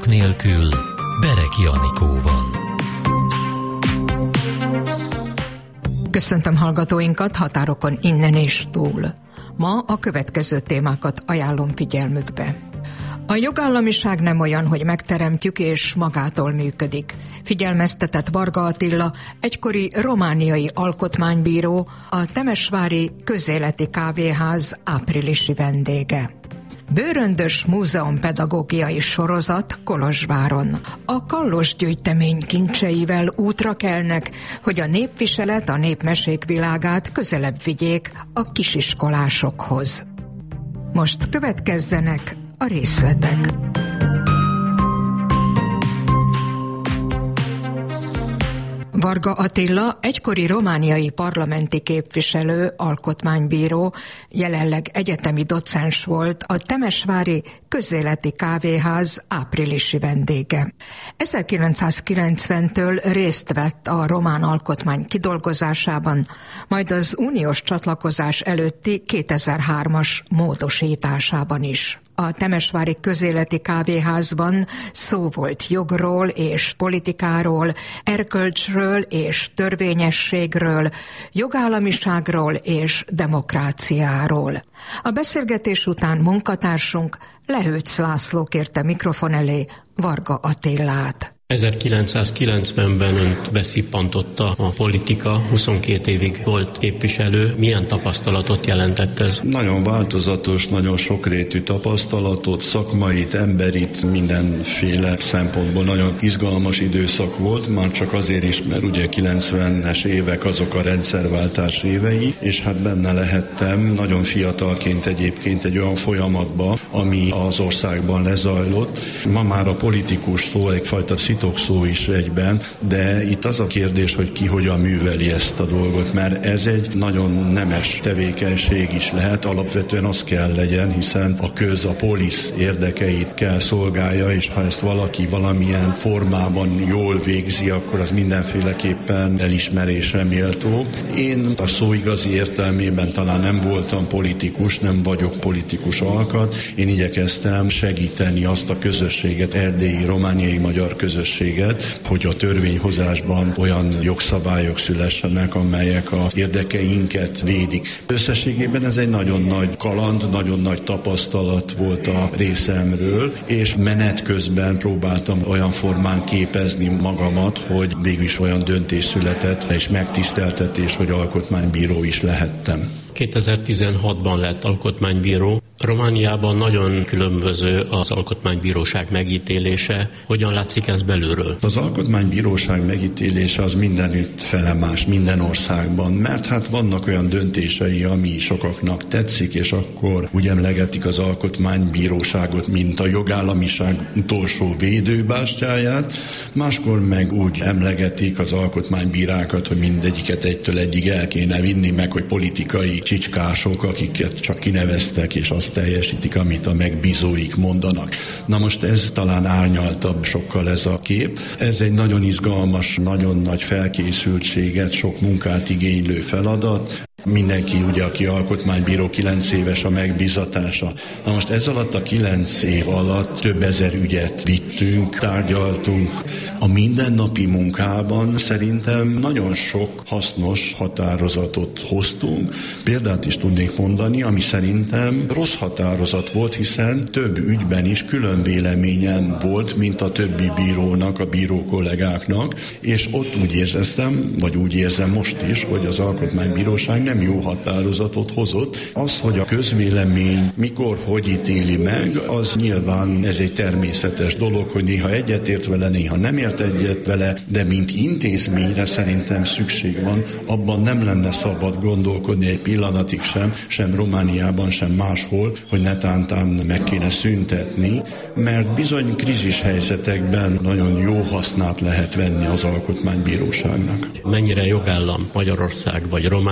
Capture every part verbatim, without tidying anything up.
nélkül Bereki Anikóval. Köszöntöm hallgatóinkat határokon innen és túl. Ma a következő témákat ajánlom figyelmükbe. A jogállamiság nem olyan, hogy megteremtjük és magától működik. Figyelmeztetett Varga Attila, egykori romániai alkotmánybíró, a temesvári közéleti kávéház áprilisi vendége. Bőröndös múzeumpedagógiai sorozat Kolozsváron. A Kallos gyűjtemény kincseivel útra kelnek, hogy a népviselet a népmesék világát közelebb vigyék a kisiskolásokhoz. Most következzenek a részletek. Varga Attila egykori romániai parlamenti képviselő, alkotmánybíró, jelenleg egyetemi docens volt, a temesvári közéleti kávéház áprilisi vendége. ezerkilencszázkilencventől részt vett a román alkotmány kidolgozásában, majd az uniós csatlakozás előtti kétezer-hármas módosításában is. A temesvári közéleti kávéházban szó volt jogról és politikáról, erkölcsről és törvényességről, jogállamiságról és demokráciáról. A beszélgetés után munkatársunk Lehőc László kérte mikrofon elé Varga Attilát. ezerkilencszázkilencvenben önt beszippantotta a politika, huszonkét évig volt képviselő. Milyen tapasztalatot jelentett ez? Nagyon változatos, nagyon sokrétű tapasztalatot, szakmait, emberit, mindenféle szempontból nagyon izgalmas időszak volt, már csak azért is, mert ugye kilencvenes évek azok a rendszerváltás évei, és hát benne lehettem nagyon fiatalként egyébként egy olyan folyamatba, ami az országban lezajlott. Ma már a politikus szó egyfajta szó is egyben, de itt az a kérdés, hogy ki hogyan műveli ezt a dolgot, mert ez egy nagyon nemes tevékenység is lehet, alapvetően az kell legyen, hiszen a köz, a polisz érdekeit kell szolgálja, és ha ezt valaki valamilyen formában jól végzi, akkor az mindenféleképpen elismerésre méltó. Én a szó igazi értelmében talán nem voltam politikus, nem vagyok politikus alkat, én igyekeztem segíteni azt a közösséget, erdélyi, romániai magyar közösséget, hogy a törvényhozásban olyan jogszabályok szülessenek, amelyek az érdekeinket védik. Összességében ez egy nagyon nagy kaland, nagyon nagy tapasztalat volt a részemről, és menet közben próbáltam olyan formán képezni magamat, hogy végül is olyan döntés született, és megtiszteltetés, hogy alkotmánybíró is lehettem. kétezer-tizenhatban lett alkotmánybíró. Romániában nagyon különböző az alkotmánybíróság megítélése. Hogyan látszik ez belülről? Az alkotmánybíróság megítélése az mindenütt felemás, minden országban, mert hát vannak olyan döntései, ami sokaknak tetszik, és akkor úgy emlegetik az alkotmánybíróságot, mint a jogállamiság utolsó védőbástyáját, máskor meg úgy emlegetik az alkotmánybírákat, hogy mindegyiket egytől egyig el kéne vinni, meg hogy politikai csicskások, akiket csak kineveztek, és azt teljesítik, amit a megbízóik mondanak. Na most ez talán árnyaltabb sokkal ez a kép. Ez egy nagyon izgalmas, nagyon nagy felkészültséget, sok munkát igénylő feladat. Mindenki, ugye, aki alkotmánybíró, kilenc éves a megbízatása. Na most ez alatt a kilenc év alatt több ezer ügyet vittünk, tárgyaltunk. A mindennapi munkában szerintem nagyon sok hasznos határozatot hoztunk. Példát is tudnék mondani, ami szerintem rossz határozat volt, hiszen több ügyben is külön véleményem volt, mint a többi bírónak, a bíró kollégáknak, és ott úgy érzem, vagy úgy érzem most is, hogy az alkotmánybíróság nem jó határozatot hozott. Az, hogy a közvélemény mikor, hogy ítéli meg, az nyilván ez egy természetes dolog, hogy néha egyetért vele, néha nem ért egyet vele, de mint intézményre szerintem szükség van, abban nem lenne szabad gondolkodni egy pillanatig sem, sem Romániában, sem máshol, hogy netántán meg kéne szüntetni, mert bizony krízis helyzetekben nagyon jó hasznát lehet venni az alkotmánybíróságnak. Mennyire jogállam Magyarország vagy Románia?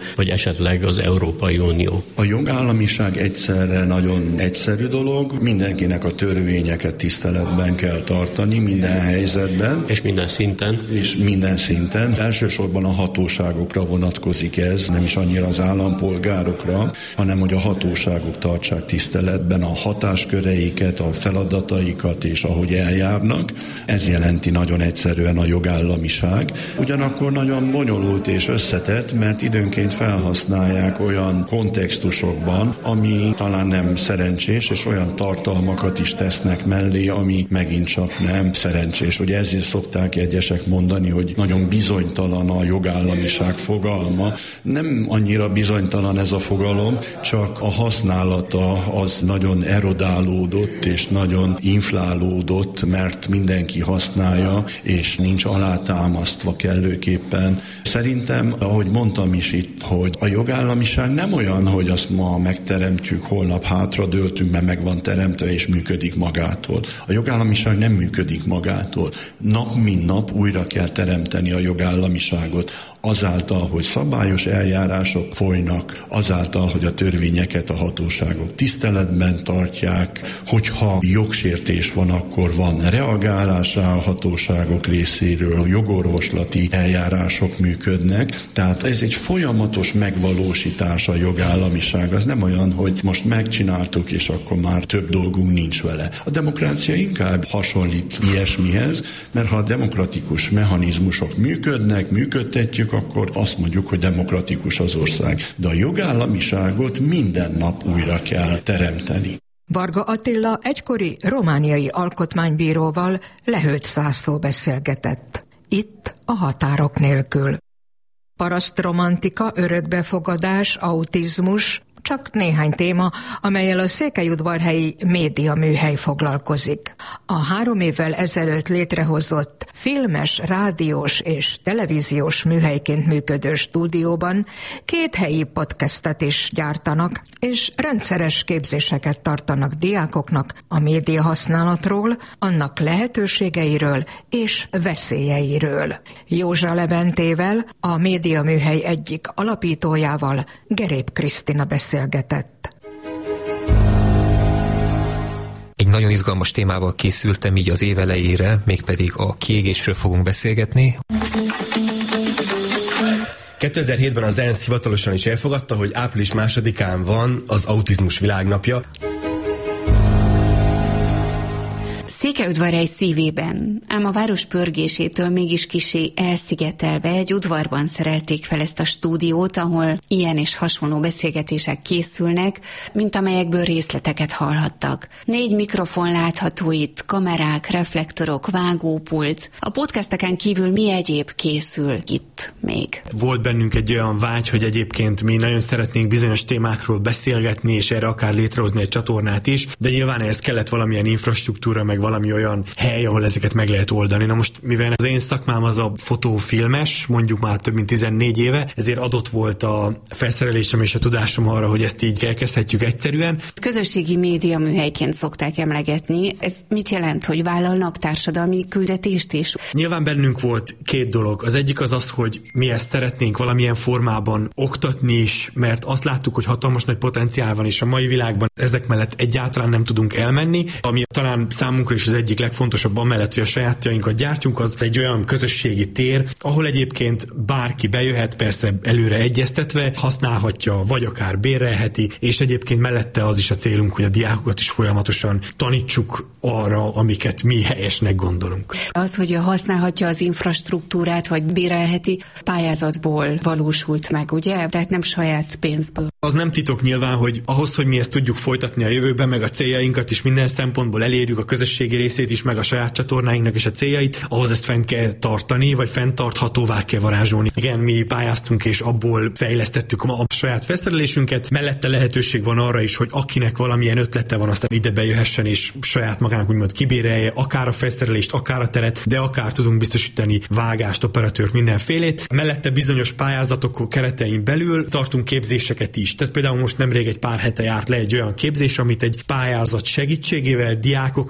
vagy esetleg az Európai Unió. A jogállamiság egyszerre nagyon egyszerű dolog, mindenkinek a törvényeket tiszteletben kell tartani minden helyzetben. És minden szinten. És minden szinten. Elsősorban a hatóságokra vonatkozik ez, nem is annyira az állampolgárokra, hanem hogy a hatóságok tartsák tiszteletben a hatásköreiket, a feladataikat és ahogy eljárnak. Ez jelenti nagyon egyszerűen a jogállamiság. Ugyanakkor nagyon bonyolult és összetett, mert időnként felhasználják olyan kontextusokban, ami talán nem szerencsés, és olyan tartalmakat is tesznek mellé, ami megint csak nem szerencsés. Ugye ezért szokták egyesek mondani, hogy nagyon bizonytalan a jogállamiság fogalma. Nem annyira bizonytalan ez a fogalom, csak a használata az nagyon erodálódott és nagyon inflálódott, mert mindenki használja, és nincs alátámasztva kellőképpen. Szerintem, ahogy mondtam is itt, hogy a jogállamiság nem olyan, hogy azt ma megteremtjük, holnap hátradőltünk, mert meg van teremtve és működik magától. A jogállamiság nem működik magától. Nap mint nap újra kell teremteni a jogállamiságot. Azáltal, hogy szabályos eljárások folynak, azáltal, hogy a törvényeket a hatóságok tiszteletben tartják, hogyha jogsértés van, akkor van reagálás rá a hatóságok részéről, a jogorvoslati eljárások működnek. Tehát ez egy folyamatos megvalósítás a jogállamiság. Az nem olyan, hogy most megcsináltuk, és akkor már több dolgunk nincs vele. A demokrácia inkább hasonlít ilyesmihez, mert ha a demokratikus mechanizmusok működnek, működtetjük, akkor azt mondjuk, hogy demokratikus az ország. De a jogállamiságot minden nap újra kell teremteni. Varga Attila egykori romániai alkotmánybíróval lehőtt zászló beszélgetett. Itt a határok nélkül. Parasztromantika, örökbefogadás, autizmus, csak néhány téma, amellyel a székelyudvarhelyi média műhely foglalkozik. A három évvel ezelőtt létrehozott filmes, rádiós és televíziós műhelyként működő stúdióban két helyi podcastet is gyártanak, és rendszeres képzéseket tartanak diákoknak a média használatról, annak lehetőségeiről és veszélyeiről. Józsa Leventével, a média műhely egyik alapítójával, Gerép Krisztina beszélgetett. Egy nagyon izgalmas témával készültem így az év elejére, mégpedig a kiégésről fogunk beszélgetni. kétezer-hétben az ENSZ hivatalosan is elfogadta, hogy április másodikán van az autizmus világnapja. Székelyudvarhely szívében, ám a város pörgésétől mégis kissé elszigetelve egy udvarban szerelték fel ezt a stúdiót, ahol ilyen és hasonló beszélgetések készülnek, mint amelyekből részleteket hallhattak. Négy mikrofon látható itt, kamerák, reflektorok, vágópult. A podcasteken kívül mi egyéb készül itt még? Volt bennünk egy olyan vágy, hogy egyébként mi nagyon szeretnénk bizonyos témákról beszélgetni, és erre akár létrehozni egy csatornát is, de nyilván ehhez kellett valamilyen infrastruktúra, meg valami olyan hely, ahol ezeket meg lehet oldani. Na most, mivel az én szakmám az a fotófilmes, mondjuk már több mint tizennégy éve, ezért adott volt a felszerelésem és a tudásom arra, hogy ezt így elkezdhetjük egyszerűen. Közösségi média műhelyként szokták emlegetni. Ez mit jelent, hogy vállalnak társadalmi küldetést is? Nyilván bennünk volt két dolog. Az egyik az az, hogy mi ezt szeretnénk valamilyen formában oktatni is, mert azt láttuk, hogy hatalmas nagy potenciál van, és a mai világban ezek mellett egyáltalán nem tudunk elmenni, ami talán számunkra is az egyik legfontosabb, amellett, hogy a sajátjainkat gyártjunk, az egy olyan közösségi tér, ahol egyébként bárki bejöhet, persze előre egyeztetve, használhatja, vagy akár bérelheti, és egyébként mellette az is a célunk, hogy a diákokat is folyamatosan tanítsuk arra, amiket mi helyesnek gondolunk. Az, hogy használhatja az infrastruktúrát, vagy bérelheti, pályázatból valósult meg, ugye? Tehát nem saját pénzből. Az nem titok nyilván, hogy ahhoz, hogy mi ezt tudjuk folytatni a jövőben, meg a céljainkat is minden szempontból elérjük, a közösségi részét is, meg a saját csatornáinknak és a céljait, ahhoz ezt fent kell tartani, vagy fenntarthatóvá kell varázsolni. Igen, mi pályáztunk és abból fejlesztettük a saját felszerelésünket, mellette lehetőség van arra is, hogy akinek valamilyen ötlete van, aztán ide bejöhessen és saját magának úgymond kibérelje, akár a felszerelést, akár a teret, de akár tudunk biztosítani vágást, operatőrt, mindenfélét. Mellette bizonyos pályázatok keretein belül tartunk képzéseket is. Tehát például most nemrég egy pár hete járt le egy olyan képzés, amit egy pályázat segítségével diákoknak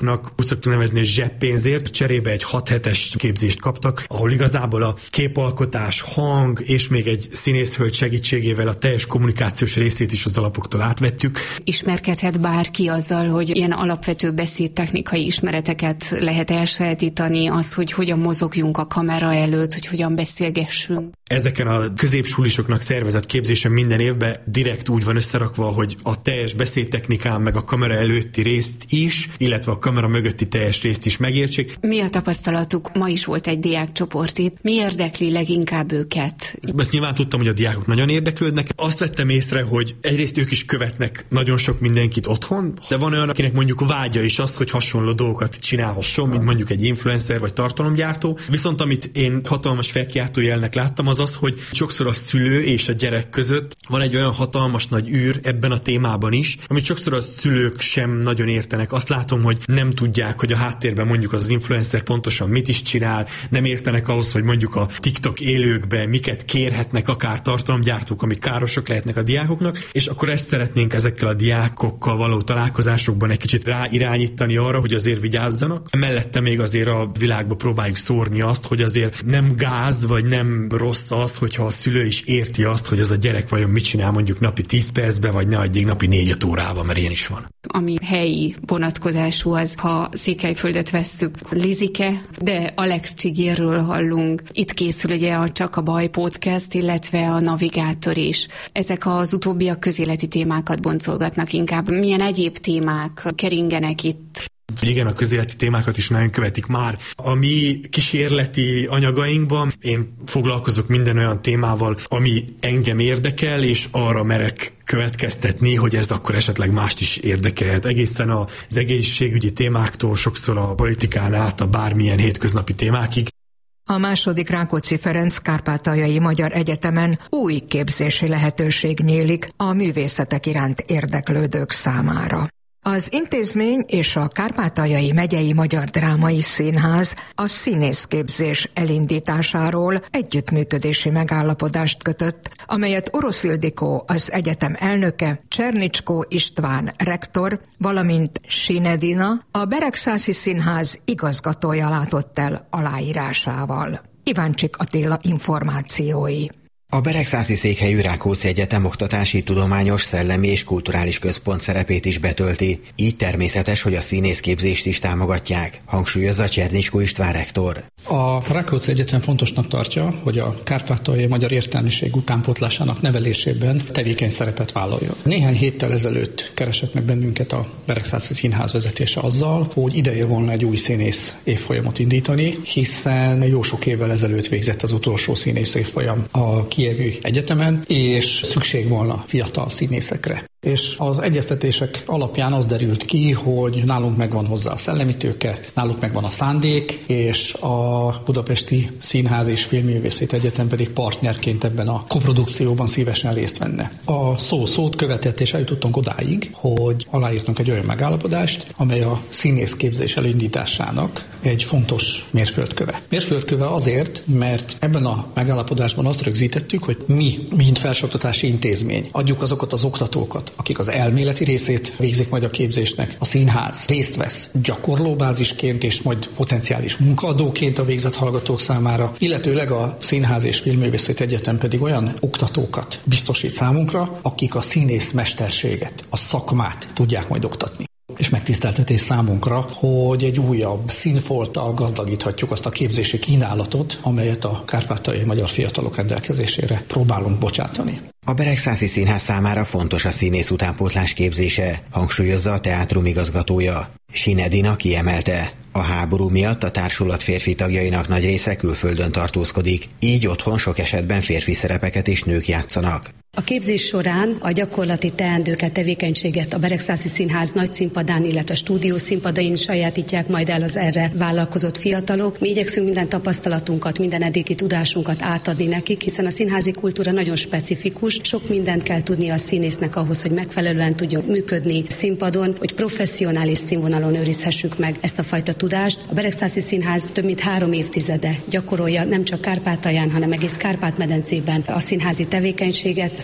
szoktunk nevezni zseppénzért, cserébe egy hat hetes képzést kaptak, ahol igazából a képalkotás, hang és még egy színészhölgy segítségével a teljes kommunikációs részét is az alapoktól átvettük. Ismerkedhet bárki azzal, hogy ilyen alapvető beszédtechnikai ismereteket lehet elsajátítani, az, hogy hogyan mozogjunk a kamera előtt, hogy hogyan beszélgessünk. Ezeken a középsulisoknak szervezett képzésen minden évben direkt úgy van összerakva, hogy a teljes beszédtechnikán meg a kamera előtti részt is, illetve a kamera mögötti teljes részt is megértsék. Mi a tapasztalatuk? Ma is volt egy diákcsoport itt. Mi érdekli leginkább őket? Ezt nyilván tudtam, hogy a diákok nagyon érdeklődnek. Azt vettem észre, hogy egyrészt ők is követnek nagyon sok mindenkit otthon, de van olyan, akinek mondjuk vágya is az, hogy hasonló dolgokat csinálhasson, mint mondjuk egy influencer vagy tartalomgyártó. Viszont amit én hatalmas felkiáltójelnek láttam, az az, hogy sokszor a szülő és a gyerek között van egy olyan hatalmas nagy űr ebben a témában is, amit sokszor a szülők sem nagyon értenek. Azt látom, hogy nem tudják, hogy a háttérben mondjuk az influencer pontosan mit is csinál, nem értenek ahhoz, hogy mondjuk a TikTok élőkbe miket kérhetnek akár tartalomgyártók, amik károsak lehetnek a diákoknak, és akkor ezt szeretnénk ezekkel a diákokkal való találkozásokban egy kicsit ráirányítani arra, hogy azért vigyázzanak. Mellette még azért a világba próbáljuk szórni azt, hogy azért nem gáz, vagy nem rossz az, hogyha a szülő is érti azt, hogy ez a gyerek vajon mit csinál mondjuk napi tíz percben, vagy ne adjék napi négy-öt órában, mert ilyen is van. Ami helyi vonatkozású az, ha Székelyföldet vesszük, Lizike, de Alex Csigérről hallunk. Itt készül ugye a Csak a Baj podcast, illetve a Navigátor is. Ezek az utóbbiak közéleti témákat boncolgatnak inkább. Milyen egyéb témák keringenek itt? Igen, a közéleti témákat is nagyon követik már. A mi kísérleti anyagainkban én foglalkozok minden olyan témával, ami engem érdekel, és arra merek következtetni, hogy ez akkor esetleg mást is érdekelhet. Egészen az egészségügyi témáktól, sokszor a politikán át a bármilyen hétköznapi témákig. A második Rákóczi Ferenc Kárpátaljai Magyar Egyetemen új képzési lehetőség nyílik a művészetek iránt érdeklődők számára. Az intézmény és a Kárpátaljai Megyei Magyar Drámai Színház a színészképzés elindításáról együttműködési megállapodást kötött, amelyet Orosz Ildikó, az egyetem elnöke, Csernicskó István rektor, valamint Sinedina, a Beregszászi Színház igazgatója látott el aláírásával. Iváncsik Attila információi. A Beregszászi székhelyű Rákóczi Egyetem oktatási, tudományos, szellemi és kulturális központ szerepét is betölti, így természetes, hogy a színészképzést is támogatják, hangsúlyozza Csernicskó István rektor. A Rákóczi Egyetem fontosnak tartja, hogy a kárpátaljai magyar értelmiség utánpótlásának nevelésében tevékeny szerepet vállaljon. Néhány héttel ezelőtt keresett meg bennünket a Beregszászi Színház vezetése azzal, hogy ideje volna egy új színész évfolyamot indítani, hiszen jó sok évvel ezelőtt végzett az utolsó színész évfolyam a Kijevű Egyetemen, és szükség volna fiatal színészekre. És az egyeztetések alapján az derült ki, hogy nálunk megvan hozzá a szellemi tőke, náluk megvan a szándék, és a Budapesti Színház és Filmművészeti Egyetem pedig partnerként ebben a koprodukcióban szívesen részt venne. A szó szót követett, és eljutottunk odáig, hogy aláírtunk egy olyan megállapodást, amely a színészképzés elindításának egy fontos mérföldköve. Mérföldköve azért, mert ebben a megállapodásban azt rögzítettük, hogy mi, mint felsőoktatási intézmény, adjuk azokat az oktatókat, akik az elméleti részét végzik majd a képzésnek. A színház részt vesz gyakorlóbázisként és majd potenciális munkaadóként a végzett hallgatók számára, illetőleg a Színház és Filmművészeti Egyetem pedig olyan oktatókat biztosít számunkra, akik a színész mesterséget, a szakmát tudják majd oktatni. És megtiszteltetés számunkra, hogy egy újabb színfolttal gazdagíthatjuk azt a képzési kínálatot, amelyet a kárpátaljai magyar fiatalok rendelkezésére próbálunk bocsátani. A Beregszászi Színház számára fontos a színész utánpótlás képzése, hangsúlyozza a teátrum igazgatója. Sinedina kiemelte, a háború miatt a társulat férfi tagjainak nagy része külföldön tartózkodik, így otthon sok esetben férfi szerepeket is nők játszanak. A képzés során a gyakorlati teendőket, tevékenységet a Beregszászi Színház nagy színpadán, illetve stúdió színpadain sajátítják majd el az erre vállalkozott fiatalok. Mi igyekszünk minden tapasztalatunkat, minden eddigi tudásunkat átadni nekik, hiszen a színházi kultúra nagyon specifikus. Sok mindent kell tudni a színésznek ahhoz, hogy megfelelően tudjon működni színpadon, hogy professzionális színvonalon őrizhessük meg ezt a fajta tudást. A Beregszászi Színház több mint három évtizede gyakorolja nem csak Kárpátalján, hanem egész Kárpát-medencében a színházi tevékenységet.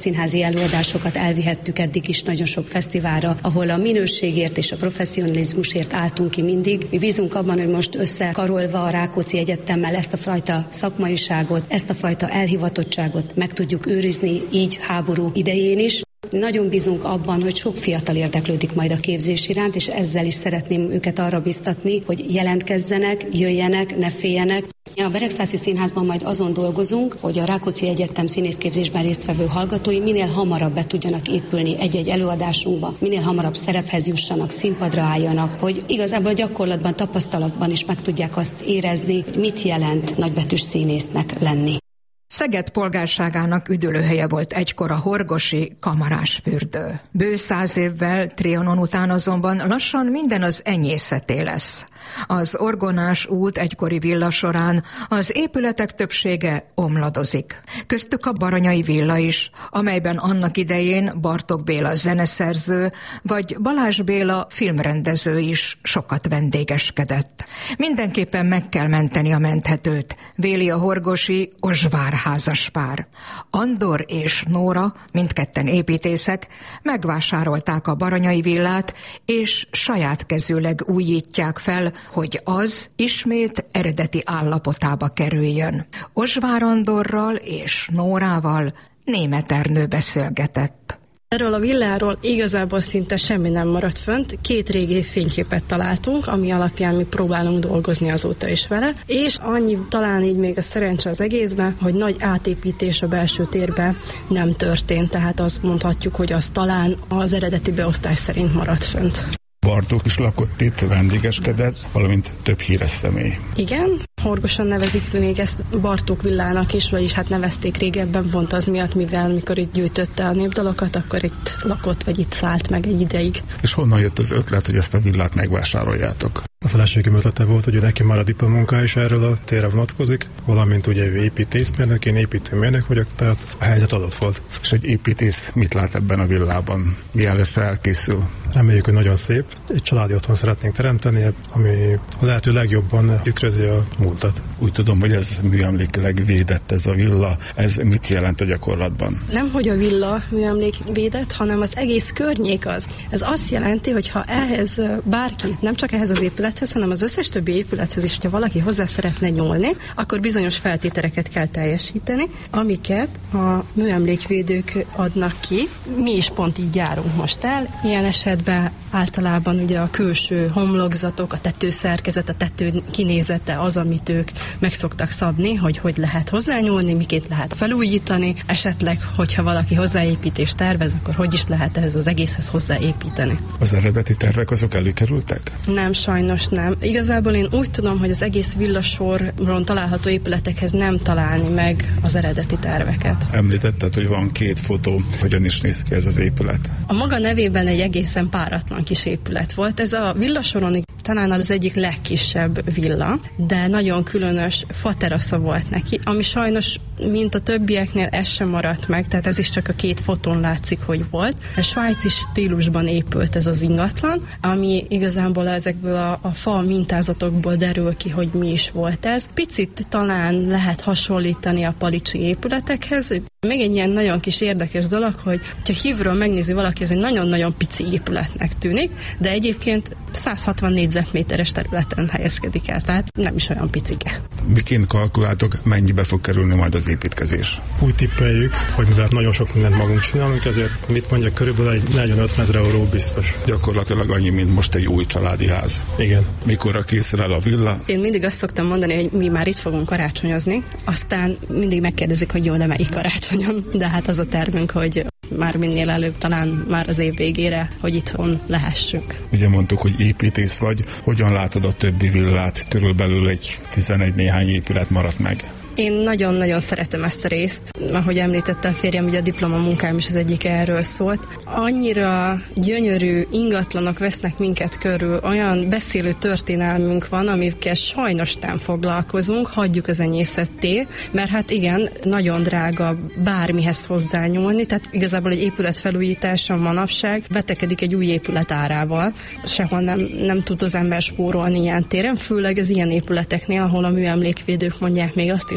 színházi előadásokat elvihettük eddig is nagyon sok fesztiválra, ahol a minőségért és a professzionalizmusért álltunk ki mindig. Mi bízunk abban, hogy most összekarolva a Rákóczi Egyetemmel ezt a fajta szakmaiságot, ezt a fajta elhivatottságot meg tudjuk őrizni így háború idején is. Nagyon bízunk abban, hogy sok fiatal érdeklődik majd a képzés iránt, és ezzel is szeretném őket arra biztatni, hogy jelentkezzenek, jöjjenek, ne féljenek. A Beregszászi Színházban majd azon dolgozunk, hogy a Rákóczi Egyetem színészképzésben résztvevő hallgatói minél hamarabb be tudjanak épülni egy-egy előadásunkba, minél hamarabb szerephez jussanak, színpadra álljanak, hogy igazából gyakorlatban, tapasztalatban is meg tudják azt érezni, hogy mit jelent nagybetűs színésznek lenni. Szeged polgárságának üdülőhelye volt egykor a horgosi kamarásfürdő. Bő száz évvel Trianon után azonban lassan minden az enyészeté lesz. Az Orgonás út egykori villa során az épületek többsége omladozik. Köztük a Baranyai villa is, amelyben annak idején Bartók Béla zeneszerző, vagy Balázs Béla filmrendező is sokat vendégeskedett. Mindenképpen meg kell menteni a menthetőt, véli a horgosi Ozsvár házaspár. Andor és Nóra, mindketten építészek, megvásárolták a Baranyai villát, és saját kezűleg újítják fel, hogy az ismét eredeti állapotába kerüljön. Ozsvár Andorral és Nórával Németh Ernő beszélgetett. Erről a villáról igazából szinte semmi nem maradt fönt. Két régi fényképet találtunk, ami alapján mi próbálunk dolgozni azóta is vele, és annyi talán így még a szerencse az egészben, hogy nagy átépítés a belső térben nem történt, tehát azt mondhatjuk, hogy az talán az eredeti beosztás szerint maradt fönt. Bartók is lakott itt, vendégeskedett, valamint több híres személy. Igen, Horgoson nevezik még ezt Bartók villának is, vagyis hát nevezték régebben pont az miatt, mivel mikor itt gyűjtötte a népdalokat, akkor itt lakott, vagy itt szállt meg egy ideig. És honnan jött az ötlet, hogy ezt a villát megvásároljátok? A feleségem ötlete volt, hogy neki már a diplomunka is erről a térre vonatkozik, valamint ugye ő építészmérnök, én építőmérnök vagyok, tehát a helyzet adott volt. És egy építész mit lát ebben a villában? Milyen lesz, elkészül? Reméljük, hogy nagyon szép. Egy családi otthon szeretnénk teremteni, ami a lehető legjobban tükrözi a múltat. Úgy tudom, hogy ez műemlékileg védett ez a villa. Ez mit jelent a gyakorlatban? Nem, hogy a villa műemlék védett, hanem az egész környék az. Ez azt jelenti, hogy ha ehhez bárki, nem csak ehhez az épülethez, hanem az összes többi épülethez is, hogyha valaki hozzá szeretne nyúlni, akkor bizonyos feltételeket kell teljesíteni, amiket a műemlékvédők adnak ki. Mi is pont így járunk most el. Ilyen esetben általában ugye a külső homlokzatok, a tetőszerkezet, a tető kinézete az, amit ők meg szoktak szabni, hogy hogy lehet hozzányúlni, miként lehet felújítani, esetleg, hogyha valaki hozzáépítést tervez, akkor hogy is lehet ehhez az egészhez hozzáépíteni. Az eredeti tervek azok előkerültek? Nem, sajnos nem. Igazából én úgy tudom, hogy az egész villasoron található épületekhez nem találni meg az eredeti terveket. Említetted, hogy van két fotó, hogyan is néz ki ez az épület? A maga nevében egy egészen páratlan kis épület volt. Ez a villasoron talán az egyik legkisebb villa, de nagyon különös faterasza volt neki, ami sajnos, mint a többieknél, ez sem maradt meg, tehát ez is csak a két fotón látszik, hogy volt. A svájci stílusban épült ez az ingatlan, ami igazából ezekből a, a fa mintázatokból derül ki, hogy mi is volt ez. Picit talán lehet hasonlítani a palicsi épületekhez. Még egy ilyen nagyon kis érdekes dolog, hogy ha hívről megnézi valaki, ez egy nagyon-nagyon pici épületnek tűnik, de egyébként száz hatvan négyzetméteres területen helyezkedik el, tehát nem is olyan picike. Miként kalkuláltok, mennyibe fog kerülni majd az építkezés? Úgy tippeljük, hogy mivel nagyon sok mindent magunk csinálunk, ezért mit mondjak, körülbelül egy negyven-ötven ezer euró biztos. Gyakorlatilag annyi, mint most egy új családi ház. Igen. Mikorra készül el a villa? Én mindig azt szoktam mondani, hogy mi már itt fogunk karácsonyozni, aztán mindig megkérdezik, hogy jó, de melyik karácsonyon, de hát az a tervünk, hogy már minél előbb, talán már az év végére, hogy itthon lehessünk. Ugye mondtuk, hogy építész vagy, hogyan látod a többi villát? Körülbelül egy tizenegy néhány épület maradt meg. Én nagyon-nagyon szeretem ezt a részt. Ahogy említette a férjem, ugye a diplomamunkám is az egyik erről szólt. Annyira gyönyörű ingatlanok vesznek minket körül, olyan beszélő történelmünk van, amikkel sajnos nem foglalkozunk, hagyjuk az enyészetté, mert hát igen, nagyon drága bármihez hozzányúlni, tehát igazából egy épület felújítása manapság vetekedik egy új épület árával. Sehol nem, nem tud az ember spórolni ilyen téren, főleg az ilyen épületeknél, ahol a műemlékvédők mondják még azt is,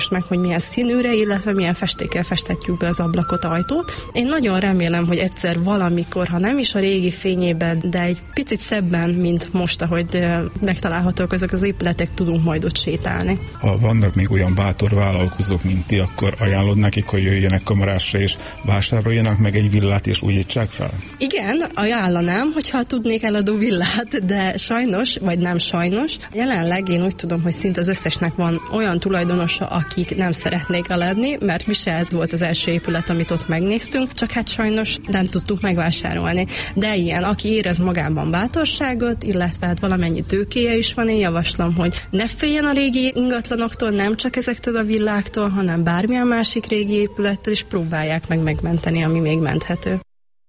meg, hogy milyen színűre, illetve milyen festékkel festetjük be az ablakot, ajtót. Én nagyon remélem, hogy egyszer valamikor, ha nem is a régi fényében, de egy picit szebben, mint most, ahogy megtalálhatók ezek az épületek, tudunk majd ott sétálni. Ha vannak még olyan bátor vállalkozók, mint ti, akkor ajánlod nekik, hogy jöjjenek Kamarásra és vásároljanak meg egy villát és újítsák fel? Igen, ajánlanám, hogyha tudnék eladó villát, de sajnos, vagy nem sajnos, jelenleg én úgy tudom, hogy szinte az összesnek van olyan tulajdonosa, akik nem szeretnék eladni, mert mi se ez volt az első épület, amit ott megnéztünk, csak hát sajnos nem tudtuk megvásárolni. De ilyen, aki érez magában bátorságot, illetve hát valamennyi tőkéje is van, én javaslom, hogy ne féljen a régi ingatlanoktól, nem csak ezektől a villáktól, hanem bármilyen másik régi épülettől, és próbálják meg megmenteni, ami még menthető.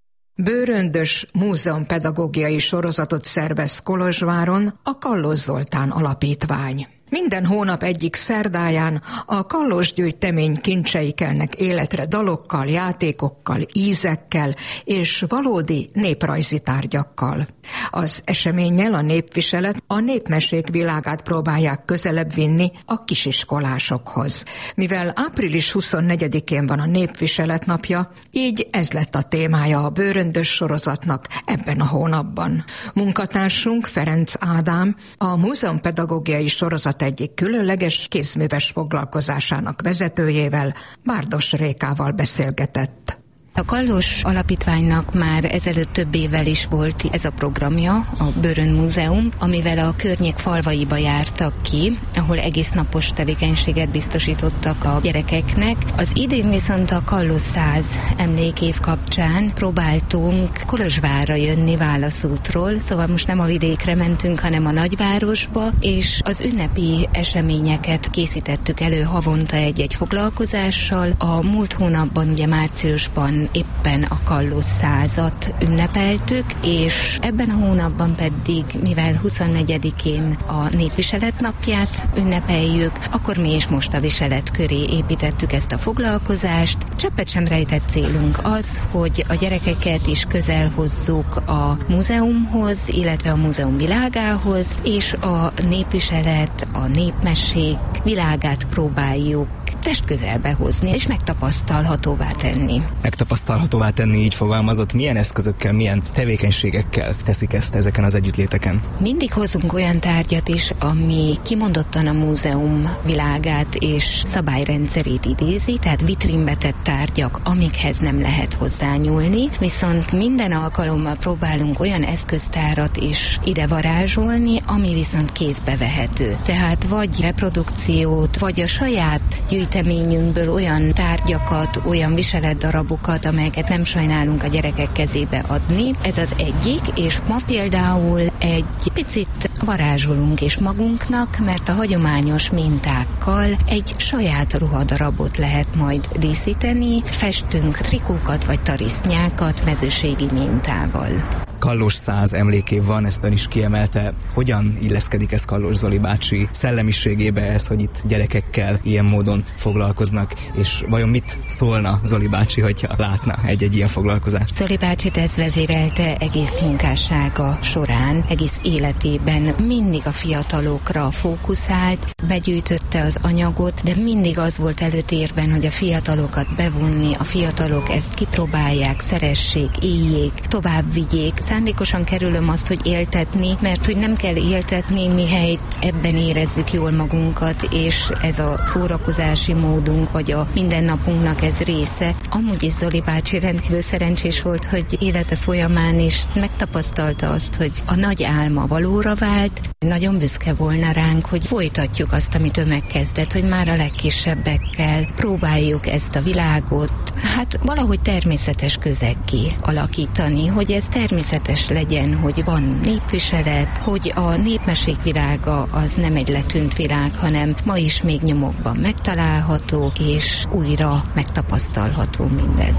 Bőröndös múzeumpedagógiai sorozatot szervez Kolozsváron a Kallos Zoltán Alapítvány. Minden hónap egyik szerdáján a Kallos gyűjtemény kincsei kelnek életre dalokkal, játékokkal, ízekkel és valódi néprajzi tárgyakkal. Az eseménnyel a népviselet a népmesék világát próbálják közelebb vinni a kisiskolásokhoz. Mivel április huszonnegyedikén van a népviselet napja, így ez lett a témája a Bőröndös sorozatnak ebben a hónapban. Munkatársunk Ferenc Ádám a múzeumpedagógiai sorozat egyik különleges kézműves foglalkozásának vezetőjével, Bárdos Rékával beszélgetett. A Kallos Alapítványnak már ezelőtt több évvel is volt ez a programja, a Bőrönd Múzeum, amivel a környék falvaiba jártak ki, ahol egész napos tevékenységet biztosítottak a gyerekeknek. Az idén viszont a Kallos száz emlékév kapcsán próbáltunk Kolozsvárra jönni Válaszútról, szóval most nem a vidékre mentünk, hanem a nagyvárosba, és az ünnepi eseményeket készítettük elő havonta egy-egy foglalkozással. A múlt hónapban, ugye márciusban éppen a Kallos százat ünnepeltük, és ebben a hónapban pedig, mivel huszonnegyedikén a népviselet napját ünnepeljük, akkor mi is most a viselet köré építettük ezt a foglalkozást. Cseppet sem rejtett célunk az, hogy a gyerekeket is közel hozzuk a múzeumhoz, illetve a múzeum világához, és a népviselet, a népmesék világát próbáljuk testközelbe hozni, és megtapasztalhatóvá tenni. Megtapasztalhatóvá tenni, így fogalmazott. Milyen eszközökkel, milyen tevékenységekkel teszik ezt ezeken az együttléteken? Mindig hozunk olyan tárgyat is, ami kimondottan a múzeum világát és szabályrendszerét idézi, tehát vitrínbe tett tárgyak, amikhez nem lehet hozzányúlni, viszont minden alkalommal próbálunk olyan eszköztárat is ide varázsolni, ami viszont kézbe vehető. Tehát vagy reprodukciót, vagy a saját gyűjteményünkből olyan tárgyakat, olyan viseletdarabokat, amelyeket nem sajnálunk a gyerekek kezébe adni. Ez az egyik, és ma például egy picit varázsolunk is magunknak, mert a hagyományos mintákkal egy saját ruhadarabot lehet majd díszíteni, festünk trikókat vagy tarisznyákat mezőségi mintával. Kallos száz emlékév van, ezt ön is kiemelte. Hogyan illeszkedik ez Kallos Zoli bácsi szellemiségébe ez, hogy itt gyerekekkel ilyen módon foglalkoznak, és vajon mit szólna Zoli bácsi, hogyha látna egy-egy ilyen foglalkozást? Zoli bácsit ez vezérelte egész munkássága során, egész életében mindig a fiatalokra fókuszált, begyűjtötte az anyagot, de mindig az volt előtérben, hogy a fiatalokat bevonni, a fiatalok ezt kipróbálják, szeressék, éljék, tovább vigyék. Szándékosan kerülöm azt, hogy éltetni, mert hogy nem kell éltetni, mihelyt ebben érezzük jól magunkat, és ez a szórakozási módunk, vagy a mindennapunknak ez része. Amúgy is Zoli bácsi rendkívül szerencsés volt, hogy élete folyamán is megtapasztalta azt, hogy a nagy álma valóra vált. Nagyon büszke volna ránk, hogy folytatjuk azt, amit ő megkezdett, hogy már a legkisebbekkel próbáljuk ezt a világot, hát valahogy természetes közeggé alakítani, hogy ez természetes legyen, hogy van népviselet, hogy a népmesék világa az nem egy letűnt világ, hanem ma is még nyomokban megtalálható, és újra megtapasztalható mindez.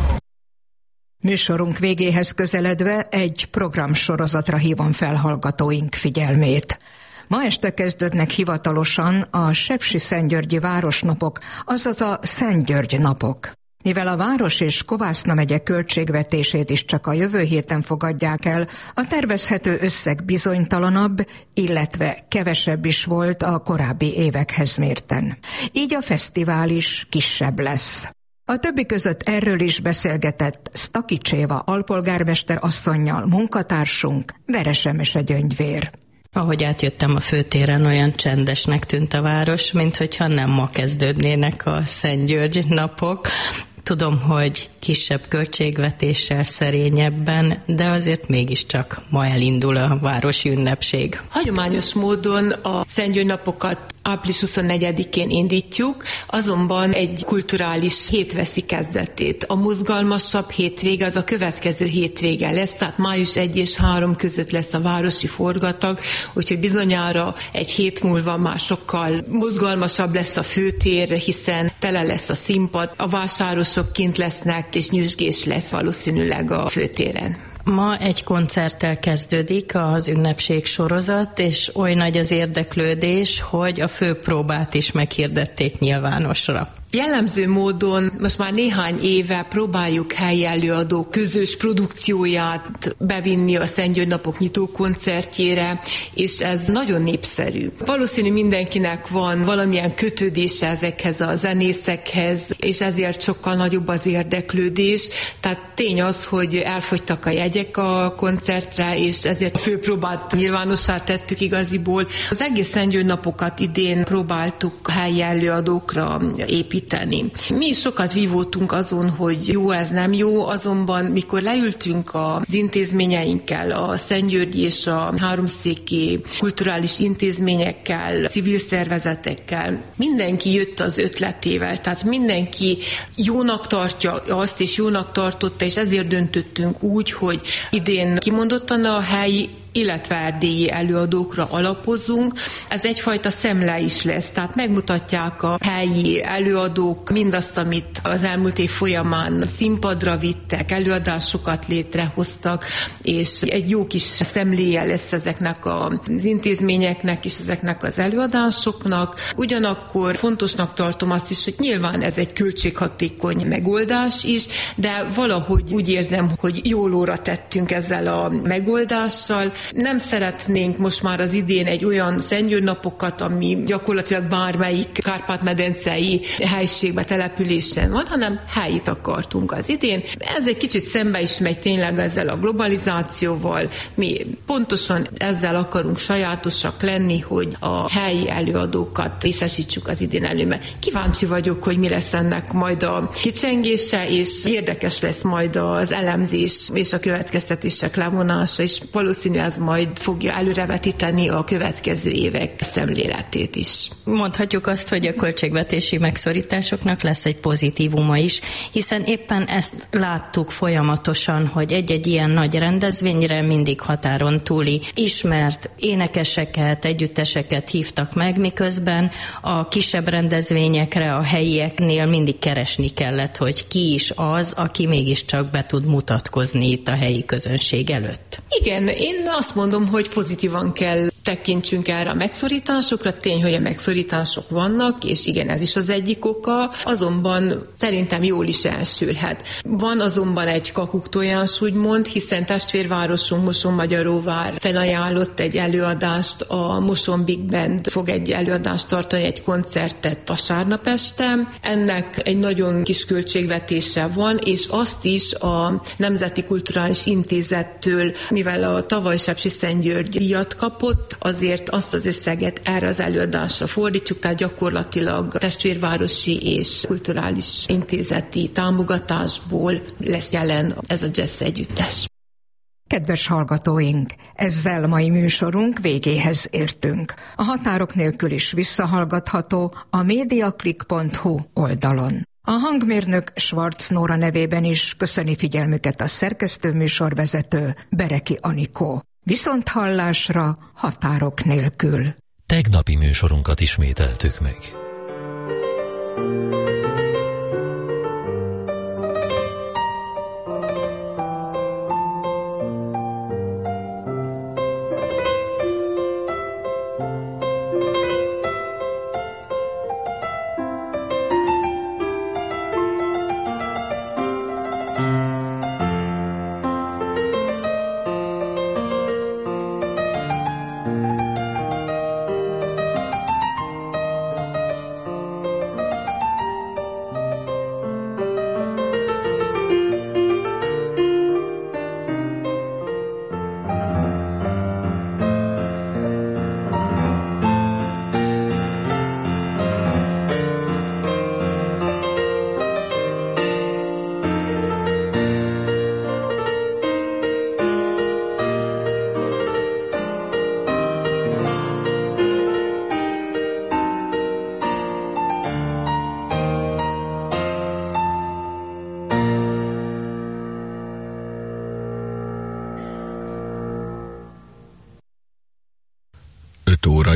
Műsorunk végéhez közeledve egy programsorozatra hívom fel hallgatóink figyelmét. Ma este kezdődnek hivatalosan a Sepsi-Szentgyörgyi Városnapok, azaz a Szent György napok. Mivel a város és Kovászna megye költségvetését is csak a jövő héten fogadják el, a tervezhető összeg bizonytalanabb, illetve kevesebb is volt a korábbi évekhez mérten. Így a fesztivál is kisebb lesz. A többi között erről is beszélgetett Sztakicséva alpolgármester asszonnyal munkatársunk, Veresemese Gyöngyvér. Ahogy átjöttem a főtéren, olyan csendesnek tűnt a város, mint hogyha nem ma kezdődnének a Szent György napok. Tudom, hogy kisebb költségvetéssel, szerényebben, de azért mégiscsak ma elindul a városi ünnepség. Hagyományos módon a Szent György napokat április huszonnegyedikén indítjuk, azonban egy kulturális hét veszi kezdetét. A mozgalmasabb hétvége az a következő hétvége lesz, tehát május egy és három között lesz a városi forgatag, úgyhogy bizonyára egy hét múlva már sokkal mozgalmasabb lesz a főtér, hiszen tele lesz a színpad, a vásárosok kint lesznek, és nyüzsgés lesz valószínűleg a főtéren. Ma egy koncerttel kezdődik az ünnepség sorozat, és oly nagy az érdeklődés, hogy a főpróbát is meghirdették nyilvánosra. Jellemző módon most már néhány éve próbáljuk helyi előadók közös produkcióját bevinni a Szent György napok nyitókoncertjére, és ez nagyon népszerű. Valószínű mindenkinek van valamilyen kötődése ezekhez a zenészekhez, és ezért sokkal nagyobb az érdeklődés. Tehát tény az, hogy elfogytak a jegyek a koncertre, és ezért a főpróbát nyilvánossá tettük igaziból. Az egész Szent György napokat idén próbáltuk helyi előadókra építeni. Mi is sokat vívódtunk azon, hogy jó ez, nem jó, azonban mikor leültünk az intézményeinkkel, a Szentgyörgyi és a háromszéki kulturális intézményekkel, civil szervezetekkel, mindenki jött az ötletével, tehát mindenki jónak tartja azt, és jónak tartotta, és ezért döntöttünk úgy, hogy idén kimondottan a helyi illetve erdélyi előadókra alapozunk. Ez egyfajta szemle is lesz, tehát megmutatják a helyi előadók mindazt, amit az elmúlt év folyamán színpadra vittek, előadásokat létrehoztak, és egy jó kis szemléje lesz ezeknek az intézményeknek és ezeknek az előadásoknak. Ugyanakkor fontosnak tartom azt is, hogy nyilván ez egy költséghatékony megoldás is, de valahogy úgy érzem, hogy jól óra tettünk ezzel a megoldással. Nem szeretnénk most már az idén egy olyan Szent György napokat, ami gyakorlatilag bármelyik Kárpát-medencei helységbe, településen van, hanem helyit akartunk az idén. Ez egy kicsit szembe is megy tényleg ezzel a globalizációval. Mi pontosan ezzel akarunk sajátosak lenni, hogy a helyi előadókat részesítsük az idén előben. Kíváncsi vagyok, hogy mi lesz ennek majd a kicsengése, és érdekes lesz majd az elemzés és a következtetések levonása, és valószínű ez majd fogja előrevetíteni a következő évek szemléletét is. Mondhatjuk azt, hogy a költségvetési megszorításoknak lesz egy pozitívuma is, hiszen éppen ezt láttuk folyamatosan, hogy egy-egy ilyen nagy rendezvényre mindig határon túli ismert énekeseket, együtteseket hívtak meg, miközben a kisebb rendezvényekre, a helyieknél mindig keresni kellett, hogy ki is az, aki mégiscsak be tud mutatkozni itt a helyi közönség előtt. Igen, én azt mondom, hogy pozitívan kell tekintsünk erre a megszorításokra. Tény, hogy a megszorítások vannak, és igen, ez is az egyik oka, azonban szerintem jól is elsülhet. Van azonban egy kakuktojás, úgymond, hiszen testvérvárosunk Mosonmagyaróvár felajánlott egy előadást, a Moson Big Band fog egy előadást tartani, egy koncertet vasárnap este. Ennek egy nagyon kis költségvetése van, és azt is a Nemzeti Kulturális Intézettől, mivel a tavaly Sepsiszentgyörgy díjat kapott, azért azt az összeget erre az előadásra fordítjuk, tehát gyakorlatilag testvérvárosi és kulturális intézeti támogatásból lesz jelen ez a jazz együttes. Kedves hallgatóink, ezzel mai műsorunk végéhez értünk. A határok nélkül is visszahallgatható a mediaclick pont hu oldalon. A hangmérnök Schwarz Nóra nevében is köszöni figyelmüket a szerkesztő műsorvezető Bereki Anikó. Viszont hallásra határok nélkül. Tegnapi műsorunkat ismételtük meg.